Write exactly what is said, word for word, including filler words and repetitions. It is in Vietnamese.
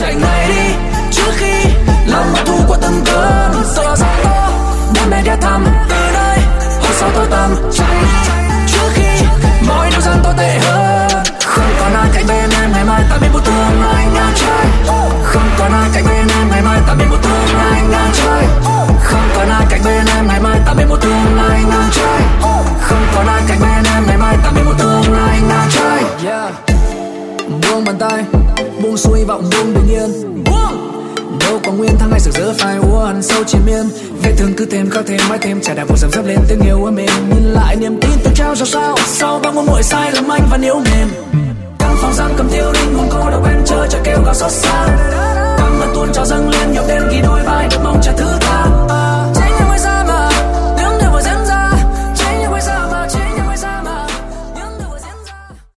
chạy ngay đi trước khi lòng hận thù của từng cơn gió gió to đam mê ghé thăm từ nơi hôm sau tôi tâm chạy đi trước khi mọi điều gian tồi tệ hơn. Không còn ai cạnh bên em ngày mai ta biết một tương lai ngang trời. Không còn ai cạnh bên em ngày mai ta biết một tương lai ngang trời. Không còn ai cạnh bên em ngày mai ta biết một tương lai ngang trời. Không còn ai cạnh bên em ngày mai ta biết một tương lai ngang trời. Yeah. Buông bàn tay, buông xuôi vọng buông bình yên. Buông. Đâu có nguyên thăng hay rực rỡ phai úa hằn sâu triền miên. Vết thương cứ thêm khắc thêm mãi thêm trải đạp vụ dầm dấp lên tiếng yêu ở mình. Nhìn lại niềm tin tôi trao cho sao sau bao ngôn nguội sai lầm anh vẫn yếu mềm. Căn phòng giam cầm tiêu đinh hồn cô độc em chờ cho kêu gào xót xa. Căm hận tuôn trào dâng lên